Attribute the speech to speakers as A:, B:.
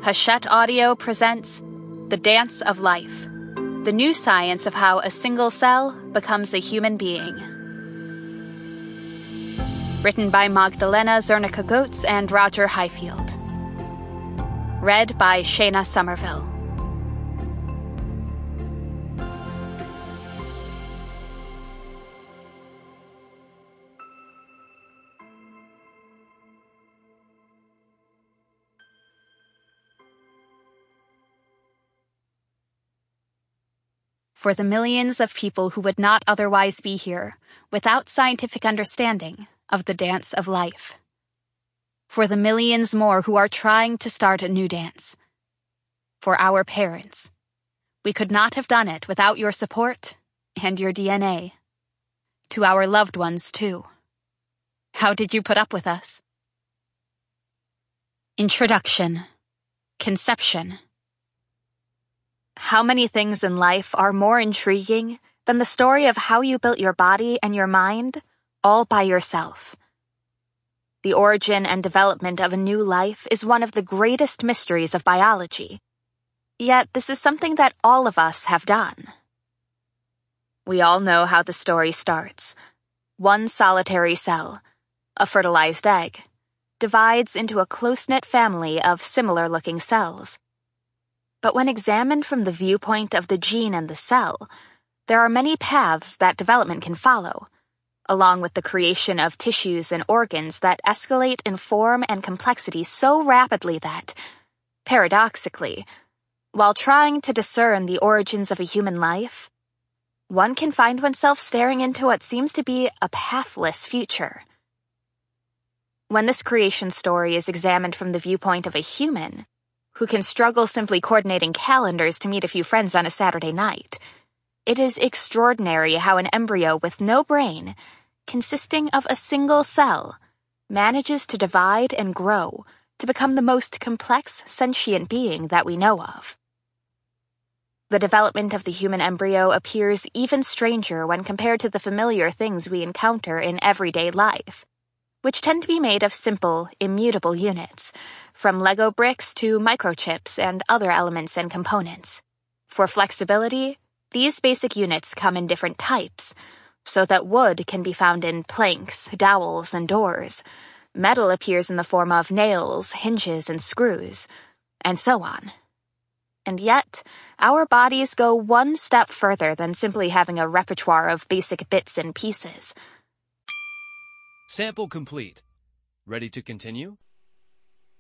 A: Hachette Audio presents The Dance of Life, the new science of how a single cell becomes a human being. Written by Magdalena Zernicka-Goetz and Roger Highfield. Read by Shayna Somerville. For the millions of people who would not otherwise be here without scientific understanding of the dance of life. For the millions more who are trying to start a new dance. For our parents. We could not have done it without your support and your DNA. To our loved ones, too. How did you put up with us? Introduction. Conception. How many things in life are more intriguing than the story of how you built your body and your mind all by yourself? The origin and development of a new life is one of the greatest mysteries of biology. Yet this is something that all of us have done. We all know how the story starts. One solitary cell, a fertilized egg, divides into a close-knit family of similar-looking cells. But when examined from the viewpoint of the gene and the cell, there are many paths that development can follow, along with the creation of tissues and organs that escalate in form and complexity so rapidly that, paradoxically, while trying to discern the origins of a human life, one can find oneself staring into what seems to be a pathless future. When this creation story is examined from the viewpoint of a human, who can struggle simply coordinating calendars to meet a few friends on a Saturday night, it is extraordinary how an embryo with no brain, consisting of a single cell, manages to divide and grow to become the most complex sentient being that we know of. The development of the human embryo appears even stranger when compared to the familiar things we encounter in everyday life, which tend to be made of simple, immutable units, from Lego bricks to microchips and other elements and components. For flexibility, these basic units come in different types, so that wood can be found in planks, dowels, and doors. Metal appears in the form of nails, hinges, and screws, and so on. And yet, our bodies go one step further than simply having a repertoire of basic bits and pieces.
B: Sample complete. Ready to continue?